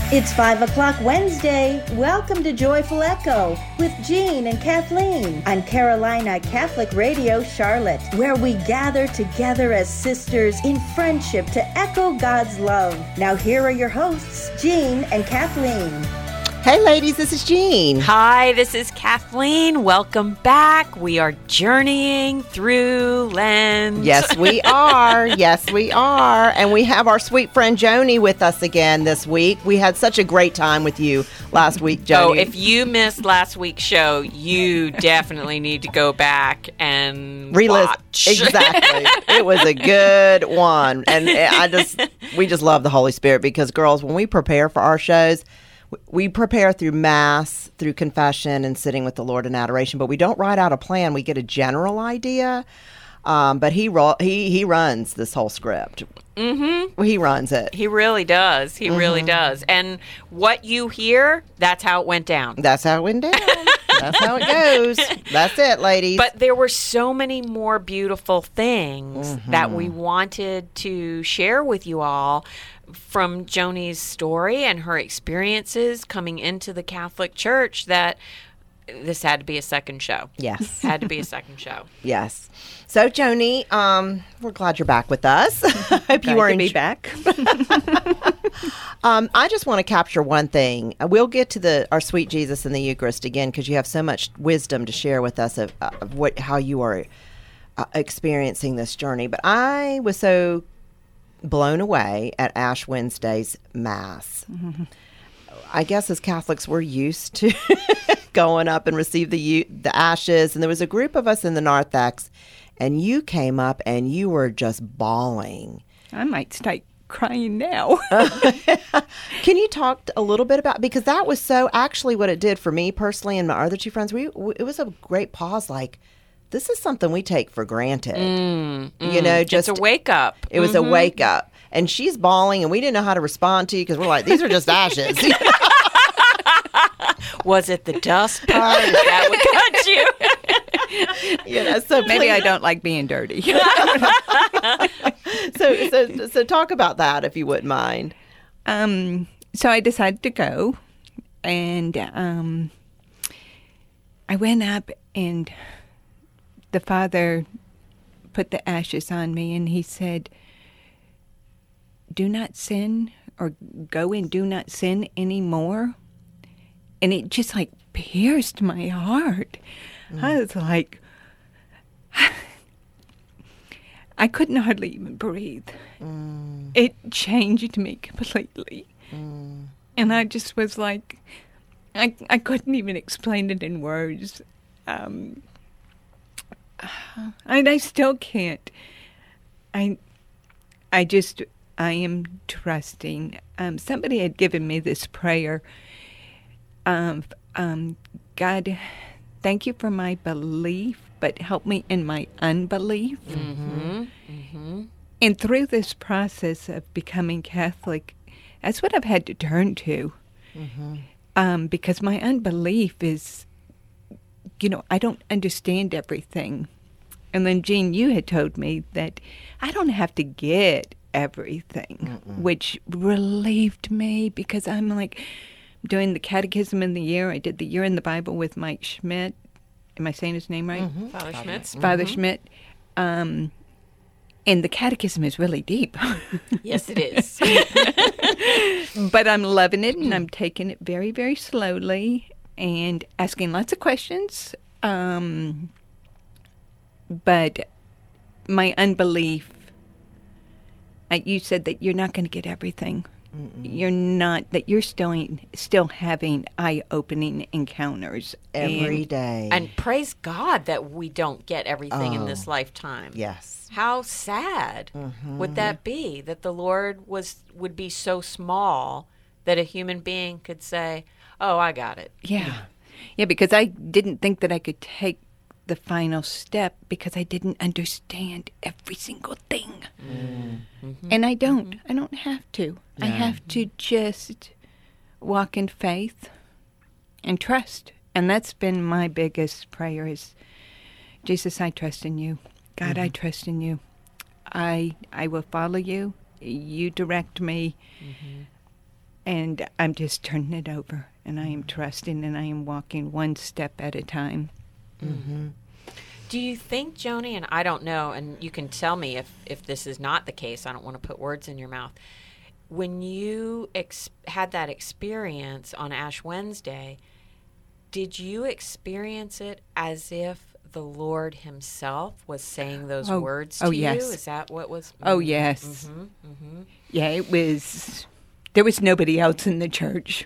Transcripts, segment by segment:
It's 5 o'clock Wednesday. Welcome to Joyful Echo with Jean and Kathleen on Carolina Catholic Radio Charlotte, where we gather together as sisters in friendship to echo God's love. Now here are your hosts, Jean and Kathleen. Hey ladies, this is Jean. Hi, this is Kathleen. Welcome back. We are journeying through Lent. Yes, we are. Yes, we are. And we have our sweet friend Joni with us again this week. We had such a great time with you last week, Joni. Oh, if you missed last week's show, you definitely need to go back and watch. Exactly. It was a good one. And we just love the Holy Spirit because, girls, when we prepare for our shows, we prepare through Mass, through confession, and sitting with the Lord in adoration, but we don't write out a plan. We get a general idea, but he runs this whole script. Mm-hmm. He runs it. He really does. He really does. And what you hear, that's how it went down. That's how it went down. That's how it goes. That's it, ladies. But there were so many more beautiful things that we wanted to share with you all from Joni's story and her experiences coming into the Catholic Church that this had to be a second show. Yes. Had to be a second show. Yes. So, Joni, we're glad you're back with us. Hope you were be back. I just want to capture one thing. We'll get to our sweet Jesus in the Eucharist again because you have so much wisdom to share with us of how you are experiencing this journey. But I was so blown away at Ash Wednesday's Mass. Mm-hmm. I guess as Catholics, we're used to going up and receive the ashes. And there was a group of us in the narthex, and you came up and you were just bawling. I might start crying now. Can you talk a little bit about, because that was so actually what it did for me personally and my other two friends. It was a great pause, like, this is something we take for granted. You know, just it's a wake up. It was a wake up. And she's bawling, and we didn't know how to respond to you because we're like, these are just ashes. Was it the dust part? Is that what got you? So maybe I don't like being dirty. So talk about that if you wouldn't mind. So I decided to go, and I went up, and the Father put the ashes on me, and he said, do not sin, or go and do not sin anymore. And it just like pierced my heart. I was like, I couldn't hardly even breathe. It changed me completely. And I just was like, I couldn't even explain it in words. And I still can't. I am trusting. Somebody had given me this prayer. God, thank you for my belief, but help me in my unbelief. And through this process of becoming Catholic, that's what I've had to turn to. Because my unbelief is, I don't understand everything. And then, Jean, you had told me that I don't have to get everything, which relieved me because I'm like doing the Catechism in the Year. I did the Year in the Bible with Mike Schmidt. Am I saying his name right? Father Schmidt. Father Schmidt. And the Catechism is really deep. Yes, it is. But I'm loving it, and I'm taking it very, very slowly and asking lots of questions. But my unbelief, you said that you're not going to get everything. You're not, that you're still having eye-opening encounters. Every day. And praise God that we don't get everything in this lifetime. Yes. How sad would that be, that the Lord would be so small that a human being could say, oh, I got it. Yeah. Yeah, because I didn't think that I could take the final step because I didn't understand every single thing. And I don't. I don't have to. I have to just walk in faith and trust. And that's been my biggest prayer is, Jesus, I trust in you. God, I trust in you. I will follow you. You direct me. And I'm just turning it over, and I am trusting, and I am walking one step at a time. Do you think, Joni, and I don't know, and you can tell me if this is not the case, I don't want to put words in your mouth, when you had that experience on Ash Wednesday, did you experience it as if the Lord himself was saying those words to you? Yes. Is that what was? Oh, yes. Yeah, it was... There was nobody else in the church.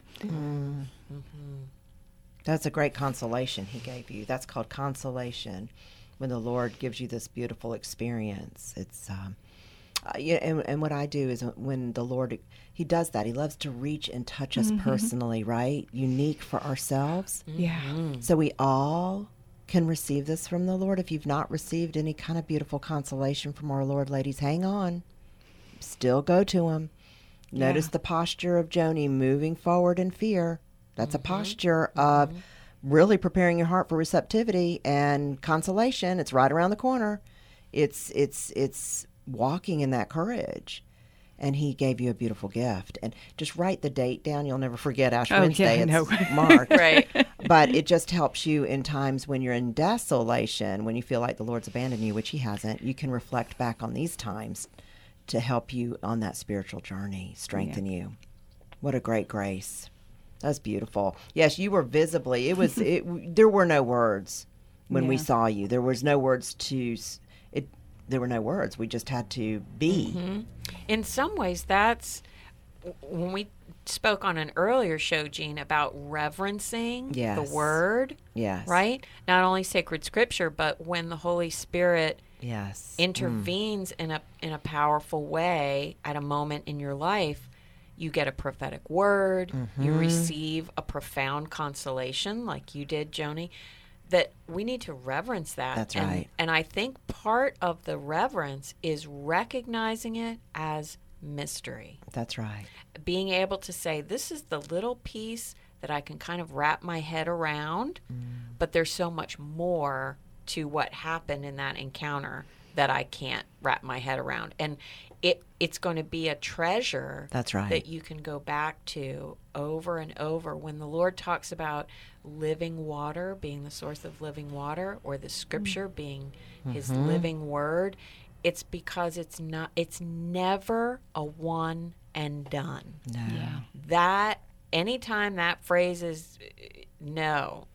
That's a great consolation he gave you. That's called consolation, when the Lord gives you this beautiful experience. It's and what I do is when the Lord, he does that. He loves to reach and touch us personally, right? Unique for ourselves. Yeah. So we all can receive this from the Lord. If you've not received any kind of beautiful consolation from our Lord, ladies, hang on. Still go to him. Notice the posture of Joni moving forward in fear. That's a posture of really preparing your heart for receptivity and consolation. It's right around the corner. It's walking in that courage. And he gave you a beautiful gift. And just write the date down. You'll never forget Ash Wednesday. Yeah, it's marked. Right. But it just helps you in times when you're in desolation, when you feel like the Lord's abandoned you, which he hasn't. You can reflect back on these times to help you on that spiritual journey, strengthen you. What a great grace. That's beautiful. Yes, you were visibly, there were no words when we saw you. There was no words there were no words. We just had to be. In some ways, that's when we spoke on an earlier show, Jean, about reverencing the word. Yes. Right? Not only sacred scripture, but when the Holy Spirit intervenes in a powerful way at a moment in your life, you get a prophetic word, you receive a profound consolation like you did, Joni, that we need to reverence that. That's right. And I think part of the reverence is recognizing it as mystery. That's right. Being able to say, this is the little piece that I can kind of wrap my head around, but there's so much more to what happened in that encounter that I can't wrap my head around. And it's going to be a treasure That's right. that you can go back to over and over. When the Lord talks about living water being the source of living water, or the scripture being his living word, it's because it's never a one and done. No. Yeah. That anytime that phrase is no,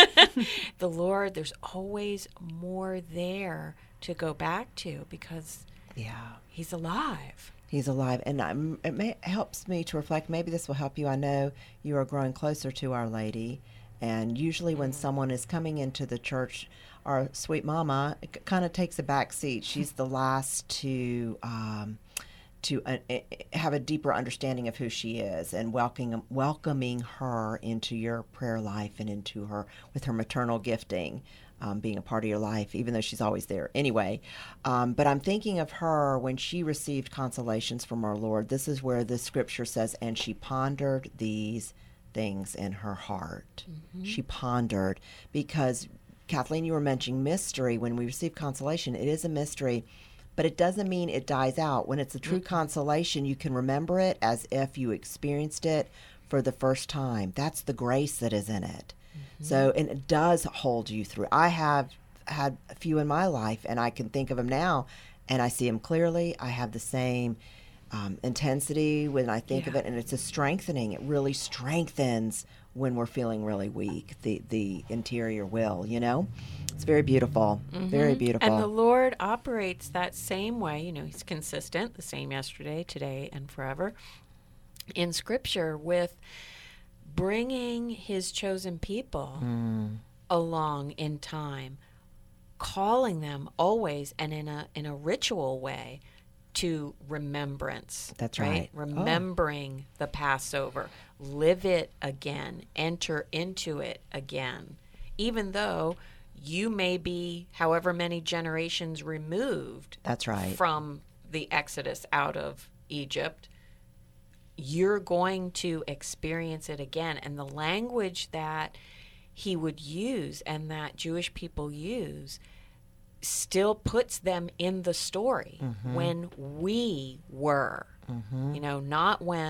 the Lord, there's always more there to go back to, because he's alive. He's alive. And it helps me to reflect. Maybe this will help you. I know you are growing closer to Our Lady. And usually when someone is coming into the church, our sweet mama kind of takes a back seat. She's the last to have a deeper understanding of who she is, and welcoming her into your prayer life and into her with her maternal gifting, being a part of your life, even though she's always there anyway. But I'm thinking of her when she received consolations from our Lord. This is where the scripture says, and she pondered these things in her heart. She pondered, because Kathleen, you were mentioning mystery. When we receive consolation, it is a mystery, but it doesn't mean it dies out. When it's a true consolation, you can remember it as if you experienced it for the first time. That's the grace that is in it. So, and it does hold you through. I have had a few in my life, and I can think of them now, and I see them clearly. I have the same intensity when I think of it, and it's a strengthening. It really strengthens when we're feeling really weak, the interior will, It's very beautiful, very beautiful. And the Lord operates that same way. He's consistent, the same yesterday, today, and forever in Scripture, with bringing his chosen people along in time, calling them always and in a ritual way to remembrance. That's right. Remembering the Passover. Live it again. Enter into it again. Even though you may be however many generations removed That's right. from the Exodus out of Egypt, you're going to experience it again. And the language that he would use and that Jewish people use still puts them in the story when we were, not when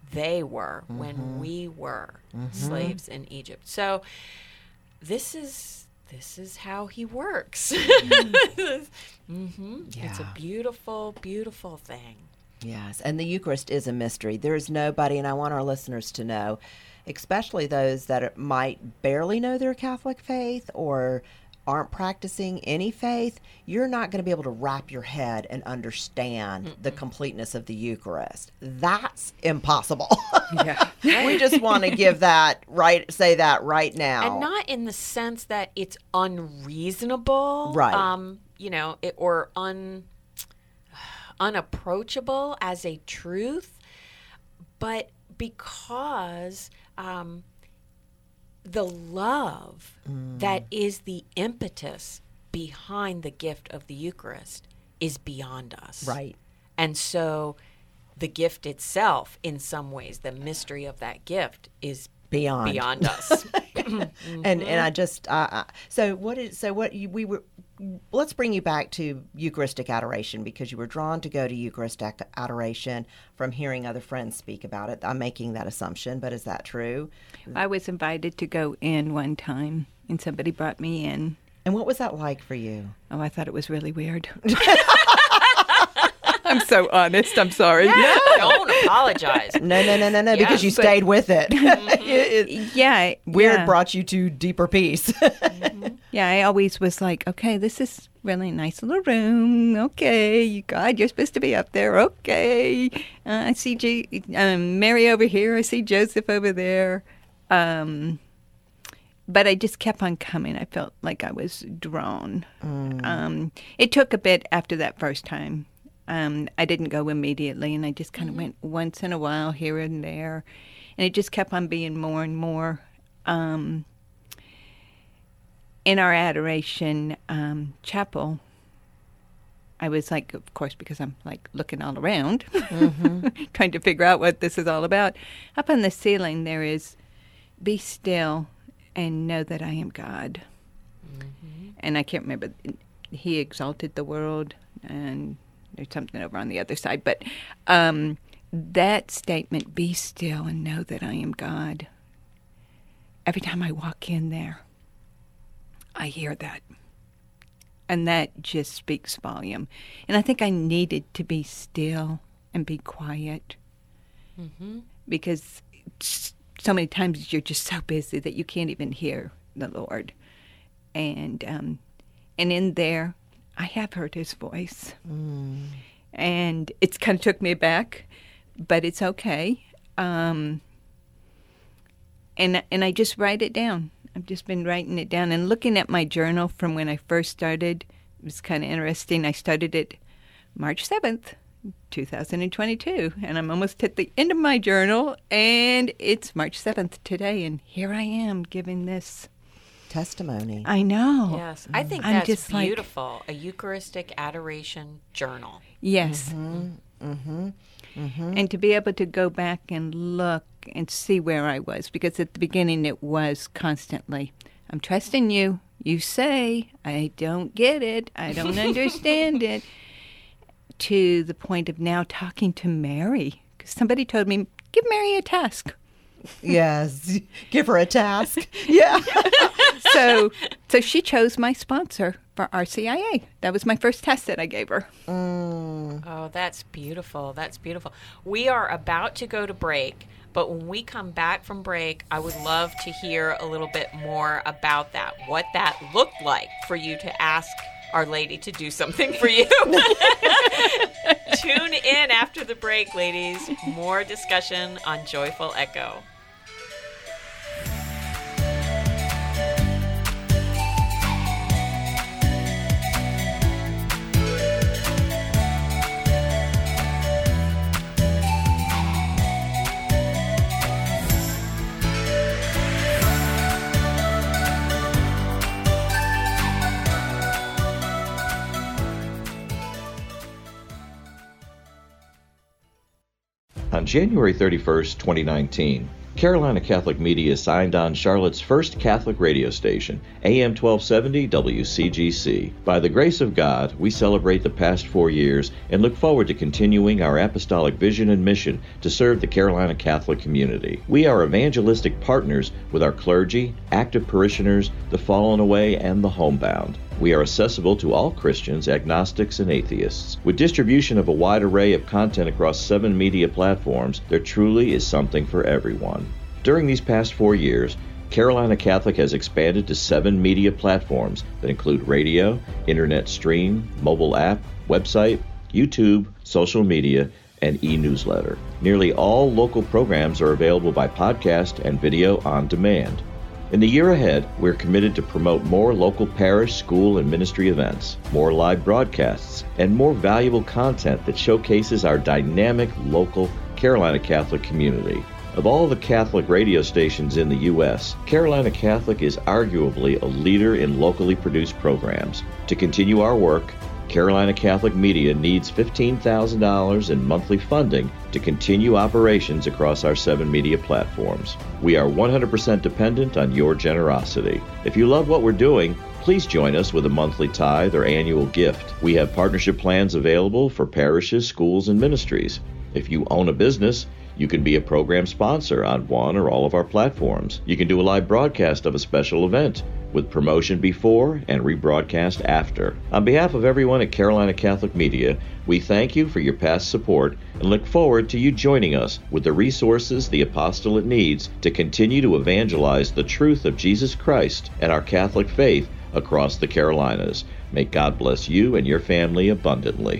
they were when we were slaves in Egypt. So this is how he works. It's a beautiful, beautiful thing. Yes, and the Eucharist is a mystery. There is nobody, and I want our listeners to know, especially those that might barely know their Catholic faith or aren't practicing any faith, you're not going to be able to wrap your head and understand the completeness of the Eucharist. That's impossible. Yeah. We just want to say that right now. And not in the sense that it's unreasonable, right? Or unapproachable as a truth, but because the love that is the impetus behind the gift of the Eucharist is beyond us. Right. And so the gift itself, in some ways, the mystery of that gift is beyond us. And I just let's bring you back to Eucharistic adoration, because you were drawn to go to Eucharistic adoration from hearing other friends speak about it. I'm making that assumption, but is that true? I was invited to go in one time, and somebody brought me in. And what was that like for you? Oh, I thought it was really weird. I'm so honest. I'm sorry. Yeah, don't apologize. No, because you stayed with it. Weird brought you to deeper peace. Yeah, I always was like, okay, this is really nice little room. Okay, God, you're supposed to be up there. Okay. I see Mary over here. I see Joseph over there. But I just kept on coming. I felt like I was drawn. It took a bit after that first time. I didn't go immediately, and I just kind of went once in a while here and there. And it just kept on being more and more. In our adoration chapel, I was like, of course, because I'm like looking all around, trying to figure out what this is all about. Up on the ceiling, there is, "Be still and know that I am God." And I can't remember, He exalted the world, and there's something over on the other side. But that statement, "Be still and know that I am God," every time I walk in there, I hear that. And that just speaks volume. And I think I needed to be still and be quiet. Because so many times you're just so busy that you can't even hear the Lord. And in there, I have heard His voice. And it's kind of took me aback, but it's okay. And I just write it down. I've just been writing it down and looking at my journal from when I first started. It was kind of interesting. I started it March 7th, 2022, and I'm almost at the end of my journal, and it's March 7th today, and here I am giving this testimony. I know. Yes, I think that's just beautiful. A Eucharistic adoration journal. Yes. And to be able to go back and look and see where I was, because at the beginning it was constantly, "I'm trusting you. You say, I don't get it. I don't understand it." To the point of now talking to Mary, because somebody told me, "Give Mary a task." Yes, give her a task. Yeah. So she chose my sponsor for RCIA. That was my first test that I gave her. Oh, that's beautiful. That's beautiful. We are about to go to break, but when we come back from break, I would love to hear a little bit more about that, what that looked like for you to ask Our Lady to do something for you. Tune in after the break, ladies. More discussion on Joyful Echo. On January 31st, 2019, Carolina Catholic Media signed on Charlotte's first Catholic radio station, AM 1270 WCGC. By the grace of God, we celebrate the past 4 years and look forward to continuing our apostolic vision and mission to serve the Carolina Catholic community. We are evangelistic partners with our clergy, active parishioners, the fallen away, and the homebound. We are accessible to all Christians, agnostics, and atheists. With distribution of a wide array of content across 7 media platforms, there truly is something for everyone. During these past 4 years, Carolina Catholic has expanded to 7 media platforms that include radio, internet stream, mobile app, website, YouTube, social media, and e-newsletter. Nearly all local programs are available by podcast and video on demand. In the year ahead, we're committed to promote more local parish, school, and ministry events, more live broadcasts, and more valuable content that showcases our dynamic local Carolina Catholic community. Of all the Catholic radio stations in the U.S., Carolina Catholic is arguably a leader in locally produced programs. To continue our work, Carolina Catholic Media needs $15,000 in monthly funding to continue operations across our 7 media platforms. We are 100% dependent on your generosity. If you love what we're doing, please join us with a monthly tithe or annual gift. We have partnership plans available for parishes, schools, and ministries. If you own a business, you can be a program sponsor on one or all of our platforms. You can do a live broadcast of a special event with promotion before and rebroadcast after. On behalf of everyone at Carolina Catholic Media, we thank you for your past support and look forward to you joining us with the resources the apostolate needs to continue to evangelize the truth of Jesus Christ and our Catholic faith across the Carolinas. May God bless you and your family abundantly.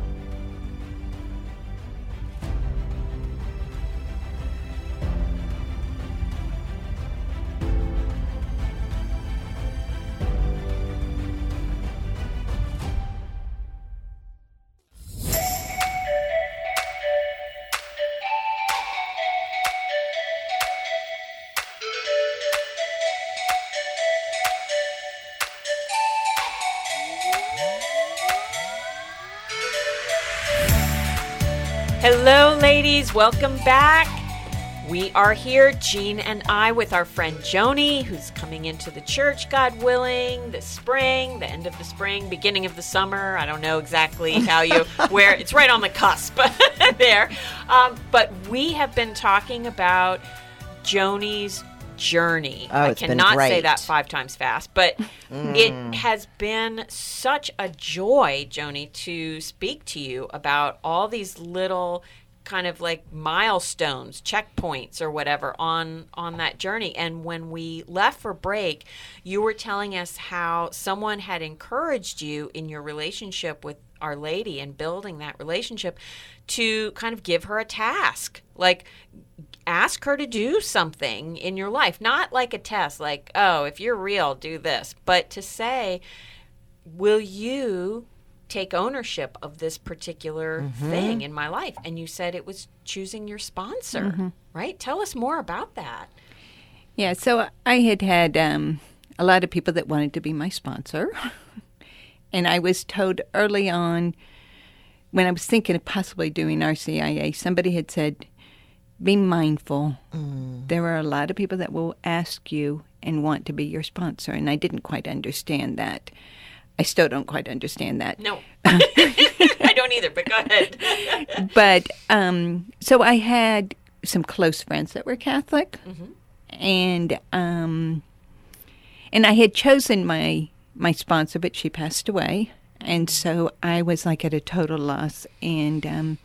Hello, ladies. Welcome back. We are here, Jean and I, with our friend Joni, who's coming into the church, God willing, this spring, the end of the spring, beginning of the summer. I don't know exactly how where it's right on the cusp there. But we have been talking about Joni's journey. Oh, I it's been cannot say great. that 5 times fast, but it has been such a joy, Joni, to speak to you about all these little kind of like milestones, checkpoints or whatever on that journey. And when we left for break, you were telling us how someone had encouraged you in your relationship with Our Lady and building that relationship to kind of give her a task, like ask her to do something in your life, not like a test, like, oh, if you're real, do this, but to say, will you take ownership of this particular thing in my life? And you said it was choosing your sponsor, right? Tell us more about that. Yeah, so I had a lot of people that wanted to be my sponsor. And I was told early on, when I was thinking of possibly doing RCIA, somebody had said, be mindful. There are a lot of people that will ask you and want to be your sponsor. And I didn't quite understand that. I still don't quite understand that. No, I don't either, but go ahead. But so I had some close friends that were Catholic. And I had chosen my sponsor, but she passed away. And so I was like at a total loss. And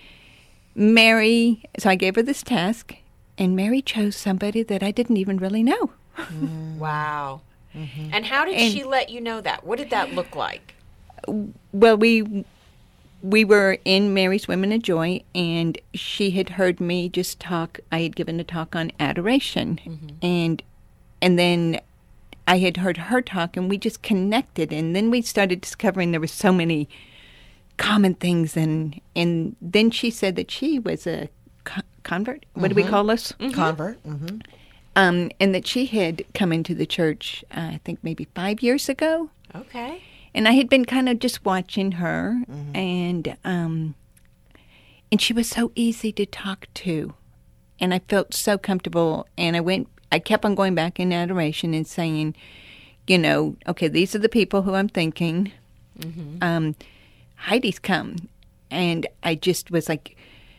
Mary, so I gave her this task, and Mary chose somebody that I didn't even really know. Wow. And how did she let you know that? What did that look like? Well, we were in Mary's Women of Joy, and she had heard me just talk. I had given a talk on adoration, and then I had heard her talk, and we just connected, and then we started discovering there were so many common things, and then she said that she was a convert. What do we call this? Convert. And that she had come into the church, I think maybe 5 years ago. Okay. And I had been kind of just watching her, and she was so easy to talk to. and I felt so comfortable. And I kept on going back in adoration and saying, okay, these are the people who I'm thinking. Heidi's come. And I just was like,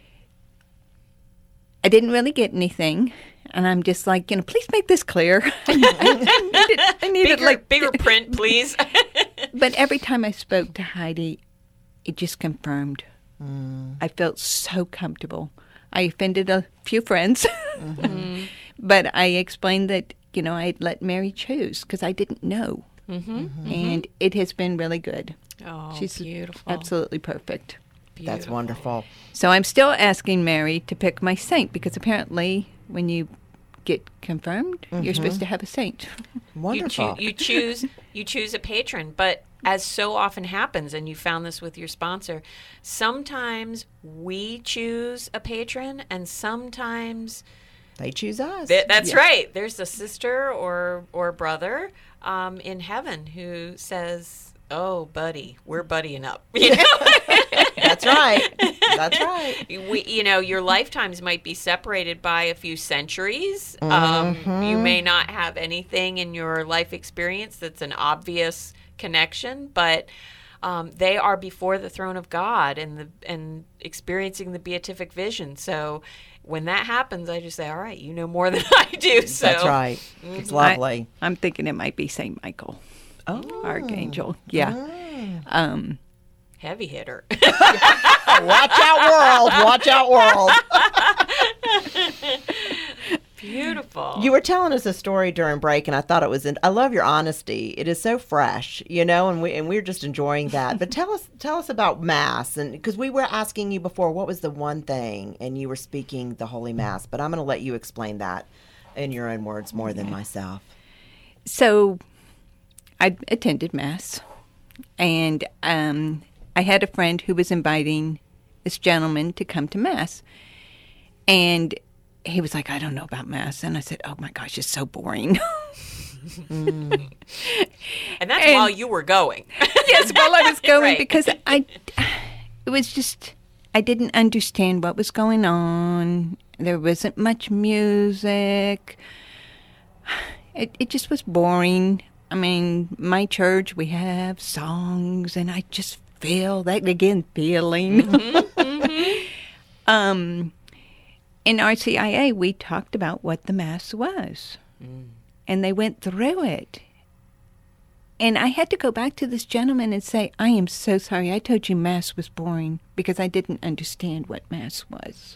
I didn't really get anything. And I'm just like, please make this clear. I needed bigger print, please. But every time I spoke to Heidi, it just confirmed. I felt so comfortable. I offended a few friends, but I explained that, I'd let Mary choose because I didn't know. And it has been really good. Oh, she's beautiful. Absolutely perfect. Beautiful. That's wonderful. So I'm still asking Mary to pick my saint because apparently when you get confirmed, you're supposed to have a saint. Wonderful. You choose a patron, but as so often happens, and you found this with your sponsor, sometimes we choose a patron and sometimes they choose us. That's right. There's a sister or brother in heaven who says, "Oh, buddy, we're buddying up." That's right. That's right. Your lifetimes might be separated by a few centuries. You may not have anything in your life experience that's an obvious connection, but they are before the throne of God and experiencing the beatific vision. So when that happens, I just say, all right, you know more than I do. So that's right. It's lovely. I'm thinking it might be St. Michael. Oh. Archangel. Yeah. Heavy hitter. Watch out, world. Beautiful. You were telling us a story during break, and I thought it was. I love your honesty. It is so fresh, and we're just enjoying that. But tell us about Mass, and because we were asking you before, what was the one thing, and you were speaking the Holy Mass. But I'm going to let you explain that in your own words more than myself. So, I attended Mass, and I had a friend who was inviting this gentleman to come to Mass, and he was like, I don't know about Mass. And I said, oh, my gosh, it's so boring. And that's while you were going. Yes, while I was going, Right. because it was just, I didn't understand what was going on. There wasn't much music. It just was boring. I mean, my church, we have songs, and I just feel that, again, feeling. In RCIA, we talked about what the Mass was, and they went through it. And I had to go back to this gentleman and say, I am so sorry. I told you Mass was boring because I didn't understand what Mass was.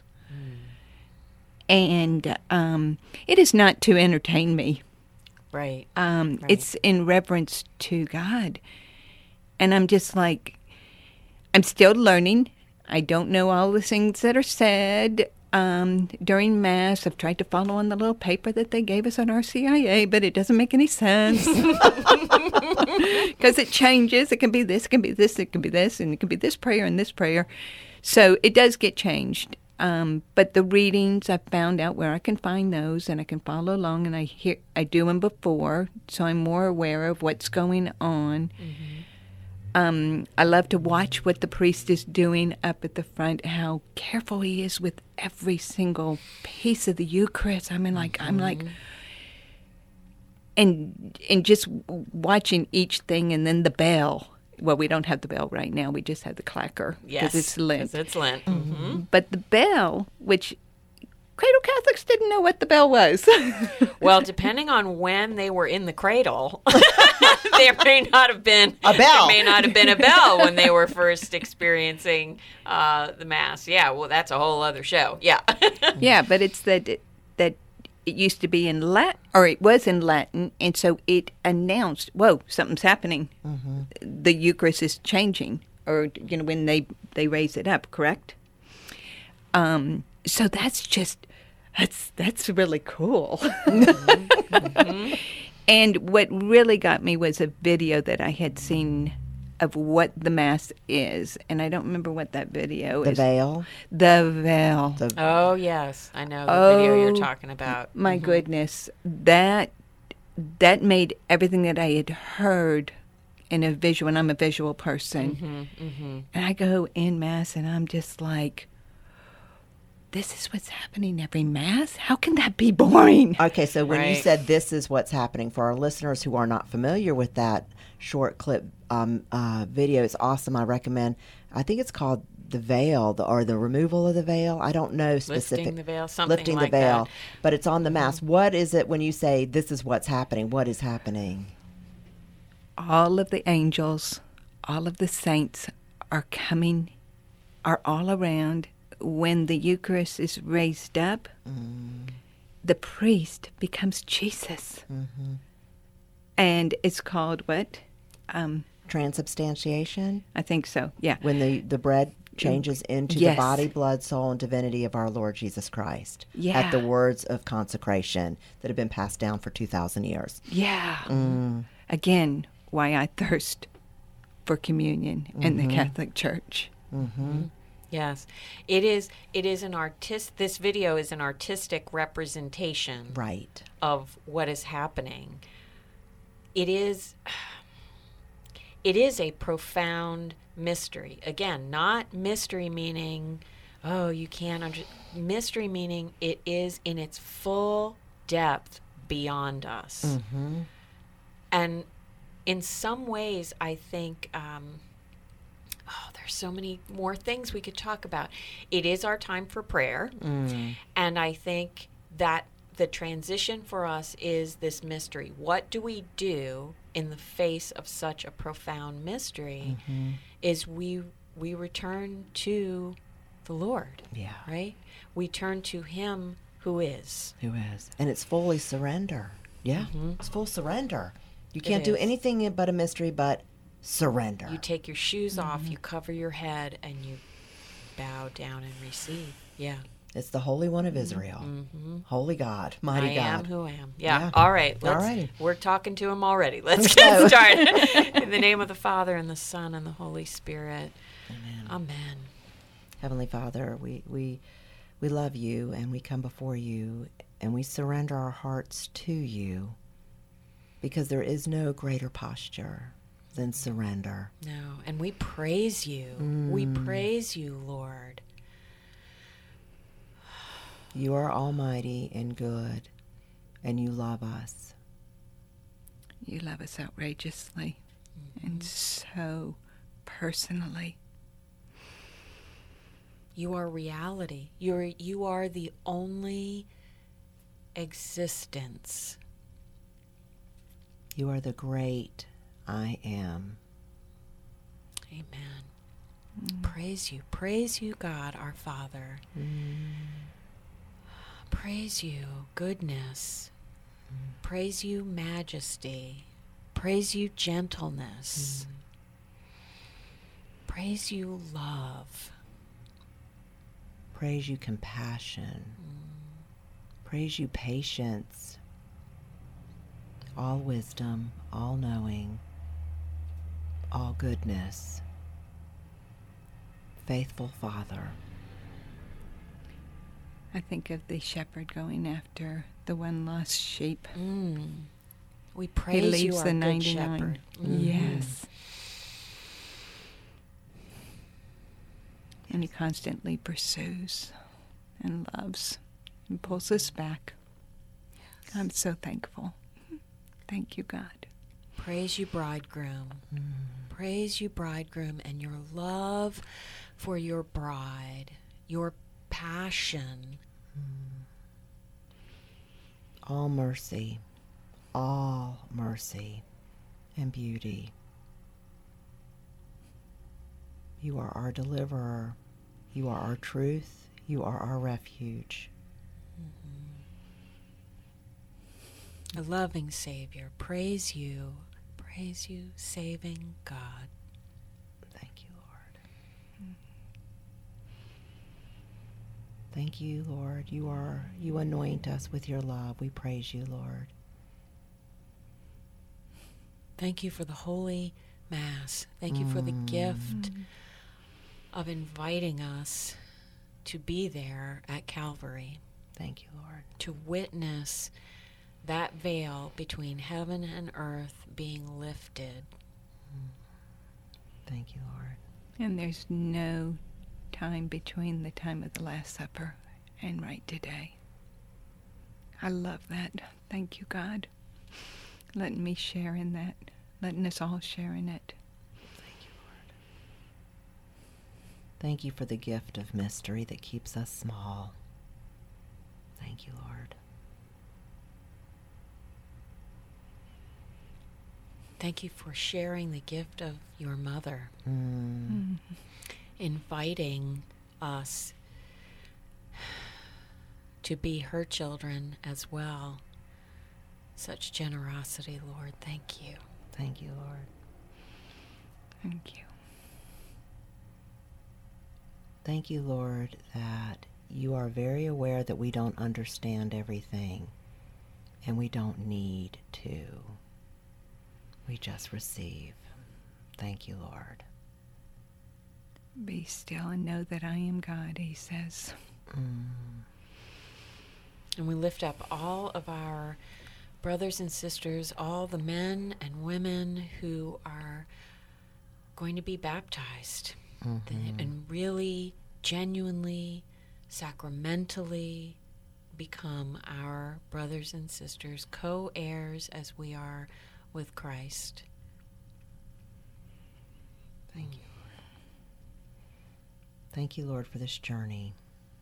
And it is not to entertain me. Right. It's in reverence to God. And I'm just like, I'm still learning. I don't know all the things that are said during Mass. I've tried to follow on the little paper that they gave us on RCIA, but it doesn't make any sense. Because it changes. It can be this, it can be this, it can be this, and it can be this prayer and this prayer. So it does get changed. But the readings, I've found out where I can find those, and I can follow along, and I do them before, so I'm more aware of what's going on. I love to watch what the priest is doing up at the front, how careful he is with every single piece of the Eucharist. I'm like, and just watching each thing, and then the bell. Well, we don't have the bell right now. We just have the clacker. Yes, because it's Lent. It's Lent. But the bell, which cradle Catholics didn't know what the bell was. Well, depending on when they were in the cradle, there may not have been a bell. There may not have been a bell when they were first experiencing the Mass. Yeah, well, that's a whole other show. Yeah. Yeah, but it's that it used to be in Latin, or it was in Latin, and so it announced, whoa, something's happening. The Eucharist is changing, or, when they raise it up, correct? So that's really cool. And what really got me was a video that I had seen of what the Mass is, and I don't remember what that video is. The veil. The veil. Oh, yes. I know the video you're talking about. My goodness. That made everything that I had heard in a visual, and I'm a visual person. And I go in Mass, and I'm just like, this is what's happening every Mass? How can that be boring? Okay, so when you Right. said this is what's happening, for our listeners who are not familiar with that short clip video, it's awesome. I recommend. I think it's called the veil, or the removal of the veil. I don't know specific. Lifting the veil, something Lifting like the veil, that. but it's on the Mass. What is it when you say this is what's happening? What is happening? All of the angels, all of the saints are coming, are all around. When the Eucharist is raised up, the priest becomes Jesus. And it's called what? Transubstantiation, I think so, yeah. when the bread changes into Yes. the body, blood, soul, and divinity of our Lord Jesus Christ Yeah. at the words of consecration that have been passed down for 2,000 years. Yeah. Again, why I thirst for communion in the Catholic Church. Yes, it is. It is an This video is an artistic representation Right. of what is happening. It is. It is a profound mystery. Again, not mystery meaning, oh, you can't mystery meaning it is in its full depth beyond us. And in some ways, I think. There's so many more things we could talk about. It is our time for prayer. And I think that the transition for us is this mystery. What do we do in the face of such a profound mystery? Is we return to the Lord. Yeah. Right? We turn to Him who is. Who is? And it's fully surrender. Yeah. It's full surrender. You can't do is. anything but a mystery but surrender. You take your shoes off, you cover your head, and you bow down and receive. Yeah. It's the Holy One of Israel. Holy God. Mighty I God. am who I am. Yeah. Yeah. All right. Alrighty. We're talking to him already. Let's go. get started. In the name of the Father, and the Son, and the Holy Spirit. Amen. Heavenly Father, we love you, and we come before you, and we surrender our hearts to you, because there is no greater posture than surrender. No. And we praise you. We praise you, Lord. You are almighty and good, and you love us. You love us outrageously and so personally. You are reality. You are the only existence. You are the great I am. Amen. Praise you, God, our Father. Praise you, goodness. Praise you, majesty. Praise you, gentleness. Praise you, love. Praise you, compassion. Praise you, patience. All wisdom, all knowing, all goodness. Faithful Father. I think of the shepherd going after the one lost sheep. We He praise you, leaves our the good 99. shepherd. Yes. And he constantly pursues and loves and pulls us back. I'm so thankful. Thank you, God. Praise you, bridegroom. Praise you, bridegroom, and your love for your bride, your passion. All mercy and beauty. You are our deliverer. You are our truth. You are our refuge. A loving Savior. Praise you, saving God. Thank you, Lord. Thank you, Lord. You anoint us with your love. We praise you, Lord. Thank you for the Holy Mass. Thank you for the gift of inviting us to be there at Calvary, Thank you, Lord. to witness that veil between heaven and earth being lifted. Thank you, Lord. And there's no time between the time of the Last Supper and right today. I love that. Thank you, God, letting me share in that, letting us all share in it. Thank you, Lord. Thank you for the gift of mystery that keeps us small. Thank you, Lord. Thank you for sharing the gift of your mother, inviting us to be her children as well. Such generosity, Lord. Thank you. Thank you, Lord. Thank you. Thank you, Lord, that you are very aware that we don't understand everything, and we don't need to. We just receive. Thank you, Lord. Be still and know that I am God, he says. And we lift up all of our brothers and sisters, all the men and women who are going to be baptized and really, genuinely, sacramentally become our brothers and sisters, co-heirs as we are with Christ. Thank you, Lord. Thank you, Lord, for this journey.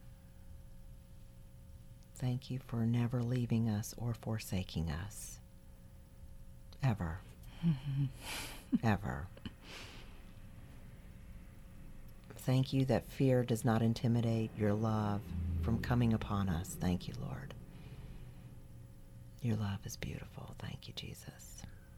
Thank you for never leaving us or forsaking us. Ever. Ever. Thank you that fear does not intimidate your love from coming upon us. Thank you, Lord. Your love is beautiful. Thank you, Jesus.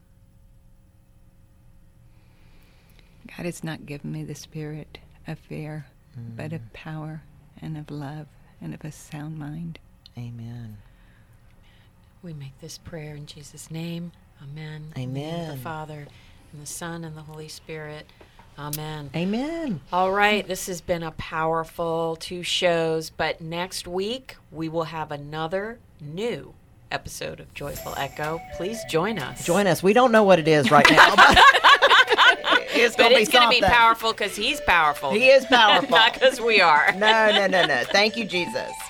God has not given me the spirit of fear, but of power and of love and of a sound mind. Amen. We make this prayer in Jesus' name. Amen. Amen. In the name of the Father, and the Son, and the Holy Spirit. Amen. Amen. All right, this has been a powerful 2 shows, but next week we will have another new episode of Joyful Echo. Please join us. Join us. We don't know what it is right now. It's But going it's going to be something. powerful because he's powerful. He is powerful. Not because we are. No. Thank you, Jesus.